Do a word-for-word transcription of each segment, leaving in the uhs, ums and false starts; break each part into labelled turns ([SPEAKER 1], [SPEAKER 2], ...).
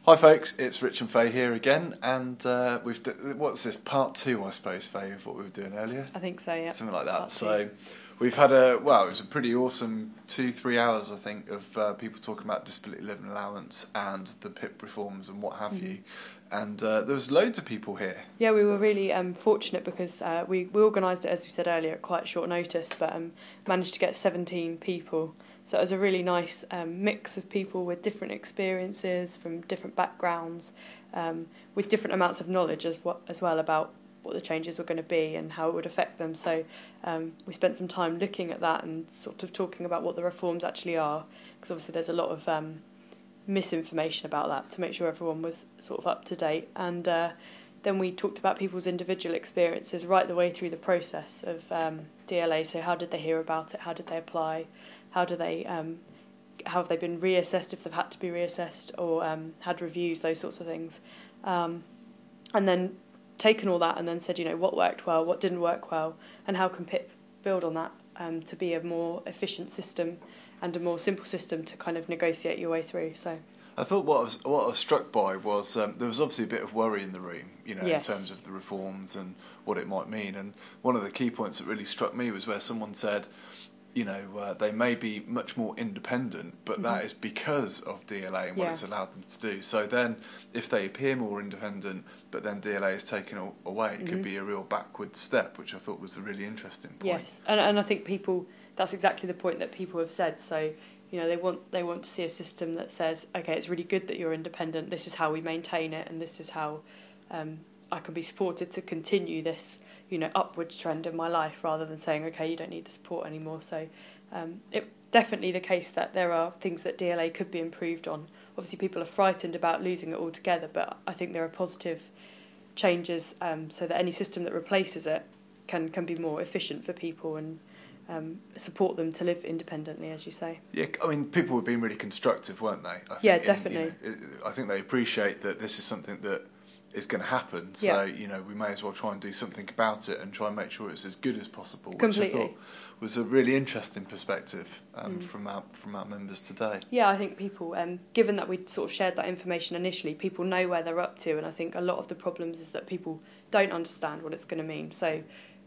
[SPEAKER 1] Hi folks, it's Rich and Faye here again, and uh, we've d- what's this, part two I suppose, Faye, of what we were doing earlier?
[SPEAKER 2] I think so, yeah.
[SPEAKER 1] Something like that.
[SPEAKER 2] Part
[SPEAKER 1] So
[SPEAKER 2] two.
[SPEAKER 1] we've had a, well, it was a pretty awesome two, three hours I think of uh, people talking about disability living allowance and the P I P reforms and what have
[SPEAKER 2] Mm-hmm.
[SPEAKER 1] you, and uh, there was loads of people here.
[SPEAKER 2] Yeah, we were really um, fortunate because uh, we, we organised it, as we said earlier, at quite short notice, but um, managed to get seventeen people. So it was a really nice um, mix of people with different experiences, from different backgrounds, um, with different amounts of knowledge as, what, as well about what the changes were going to be and how it would affect them. So um, we spent some time looking at that and sort of talking about what the reforms actually are, because obviously there's a lot of um, misinformation about that, to make sure everyone was sort of up to date. And uh, then we talked about people's individual experiences right the way through the process of um, D L A. So how did they hear about it? How did they apply? How do they um, how have they been reassessed if they've had to be reassessed, or um, had reviews, those sorts of things. Um, and then taken all that and then said, you know, what worked well, what didn't work well, and how can P I P build on that um, to be a more efficient system and a more simple system to kind of negotiate your way through. So
[SPEAKER 1] I thought what I was, what I was struck by was um, there was obviously a bit of worry in the room, you know,
[SPEAKER 2] yes.
[SPEAKER 1] in terms of the reforms and what it might mean. And one of the key points that really struck me was where someone said, you know, uh, they may be much more independent, but mm-hmm. that is because of D L A and what
[SPEAKER 2] yeah.
[SPEAKER 1] it's allowed them to do. So then if they appear more independent, but then D L A is taken away, it mm-hmm. could be a real backward step, which I thought was a really interesting point.
[SPEAKER 2] Yes, and, and I think people, that's exactly the point that people have said. So, you know, they want they want to see a system that says, okay, it's really good that you're independent, this is how we maintain it, and this is how um, I can be supported to continue this, you know, upward trend in my life, rather than saying, okay, you don't need the support anymore. So um, it's definitely the case that there are things that D L A could be improved on. Obviously, people are frightened about losing it altogether, but I think there are positive changes um, so that any system that replaces it can, can be more efficient for people and um, support them to live independently, as you say.
[SPEAKER 1] Yeah, I mean, people were being really constructive, weren't they? I think
[SPEAKER 2] yeah,
[SPEAKER 1] in,
[SPEAKER 2] definitely.
[SPEAKER 1] You know, I think they appreciate that this is something that is going to happen, so
[SPEAKER 2] yeah.
[SPEAKER 1] you know we may as well try and do something about it and try and make sure it's as good as possible.
[SPEAKER 2] Completely.
[SPEAKER 1] Which I thought was a really interesting perspective um,
[SPEAKER 2] mm.
[SPEAKER 1] from our from our members today.
[SPEAKER 2] Yeah, I think people, um, given that we sort of shared that information initially, people know where they're up to, and I think a lot of the problems is that people don't understand what it's going to mean. So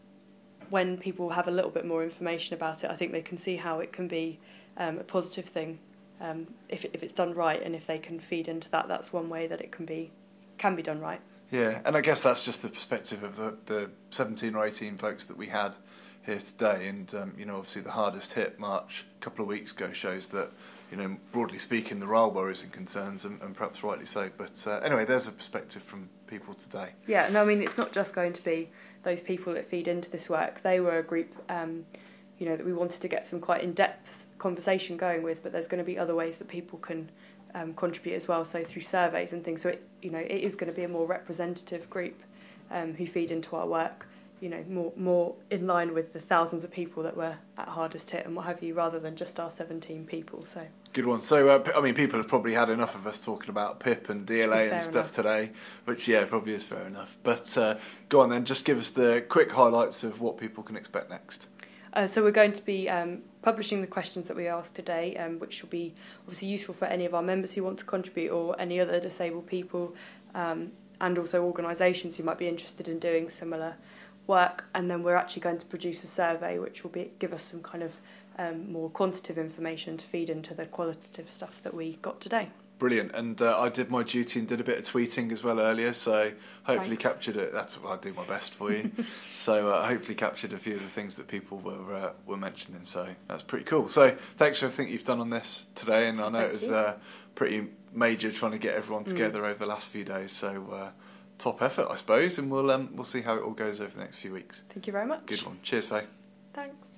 [SPEAKER 2] when people have a little bit more information about it, I think they can see how it can be um, a positive thing um, if if it's done right, and if they can feed into that, that's one way that it can be can be done right.
[SPEAKER 1] Yeah, and I guess that's just the perspective of the, the seventeen or eighteen folks that we had here today. And, um, you know, obviously the hardest hit march a couple of weeks ago shows that, you know, broadly speaking, there are worries and concerns, and, and perhaps rightly so. But uh, anyway, there's a perspective from people today.
[SPEAKER 2] Yeah, no, I mean, it's not just going to be those people that feed into this work. They were a group, um, you know, that we wanted to get some quite in-depth conversation going with, but there's going to be other ways that people can Um, contribute as well, so through surveys and things. So it, you know, it is going to be a more representative group um, who feed into our work. You know, more more in line with the thousands of people that were at hardest hit and what have you, rather than just our seventeen people. So
[SPEAKER 1] good one. So uh, I mean, people have probably had enough of us talking about P I P and D L A and stuff
[SPEAKER 2] enough.
[SPEAKER 1] today, which yeah, probably is fair enough. But uh, go on then, just give us the quick highlights of what people can expect next.
[SPEAKER 2] Uh, so we're going to be um, publishing the questions that we asked today, um, which will be obviously useful for any of our members who want to contribute, or any other disabled people, um, and also organisations who might be interested in doing similar work. And then we're actually going to produce a survey which will be, give us some kind of um, more quantitative information to feed into the qualitative stuff that we got today.
[SPEAKER 1] Brilliant, and uh, I did my duty and did a bit of tweeting as well earlier, so hopefully
[SPEAKER 2] Thanks.
[SPEAKER 1] captured it. That's what I do my best for you. so uh, hopefully captured a few of the things that people were uh, were mentioning. So that's pretty cool. So thanks for everything you've done on this today, and I know
[SPEAKER 2] Thank
[SPEAKER 1] it was
[SPEAKER 2] you.
[SPEAKER 1] uh, pretty major trying to get everyone together
[SPEAKER 2] mm.
[SPEAKER 1] over the last few days. So uh, top effort, I suppose, and we'll um, we'll see how it all goes over the next few weeks.
[SPEAKER 2] Thank you very much.
[SPEAKER 1] Good one. Cheers, Faye.
[SPEAKER 2] Thanks.